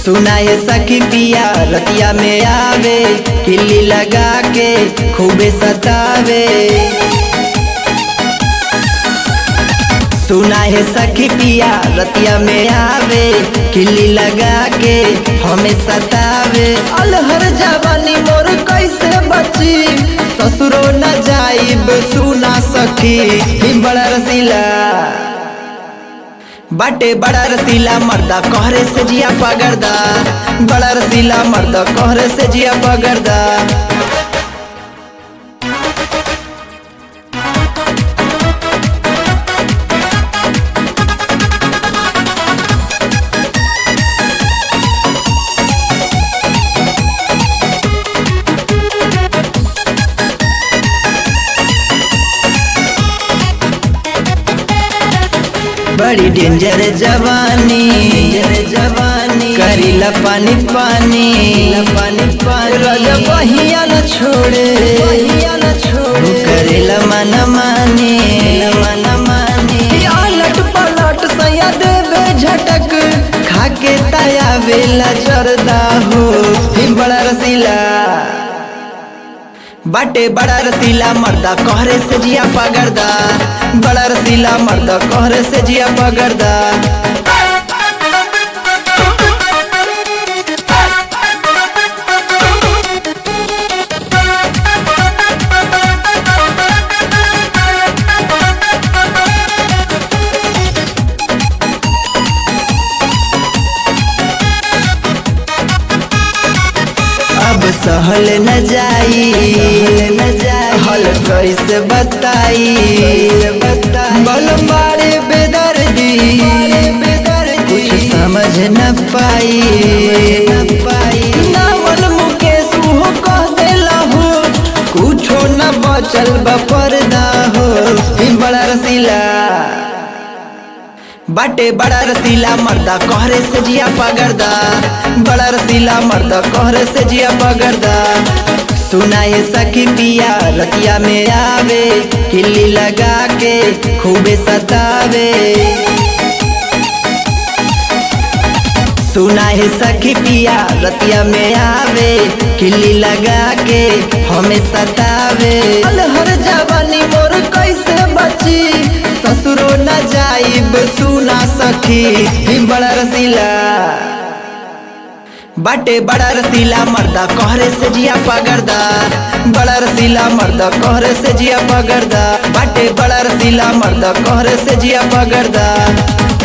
सुना है सखी पिया रतिया में आवे, किल्ली लगा के खूबे सतावे। सुना है सखी पिया रतिया में आवे, किल्ली लगा के हमें सतावे। अलहर जवानी मोर कैसे बची, ससुरो न जाइब सुना सखी। बड़ा रसीला बाटे बड़ा रसीला मर्दा कहरे से जिया पगरदा, बड़ा रसीला मर्दा कहरे से जिया पगरदा। बड़ी डेंजर जवानी करीला पानी पानी राजा बहिया न छोड़े करेला मन मानी अलट पलट सया देवे झटक, खाके ताया वेला जरदा हो। बड़ा रसीला बाटे बड़ा रसीला मर्दा कहरे से जिया पगरदा, बड़ा रसीला मर्दा कहरे से जिया पगरदा। अब सहल न जाई हल कैसे बताई, बलमारे बेदर्दी कुछ समझ न पाई। नावल मुकेश हो कह देला हो, कुछो न बचल बपर्दा हो। बड़ा रसीला बाटे बड़ा रसीला मर्दा कहरे से जिया पगरदा, बड़ा रसीला मर्दा कहरे से जिया पगरदा। सुना है सखी पिया रतिया में आवे, किल्ली लगा के खूबे सतावे। सुना है सखी पिया रतिया में आवे, किल्ली लगा के हमें सतावे। अलहर जवानी मोर कैसे बची, ससुरो न जाइब सुना सखी। बड़ा रसीला बाटे बड़ा रसीला मर्दा कहरे से जिया पगरदा, बड़ा रसीला मर्दा कहरे से जिया पगरदा। बाटे बड़ा रसीला मर्दा कहरे से जिया पगरदा।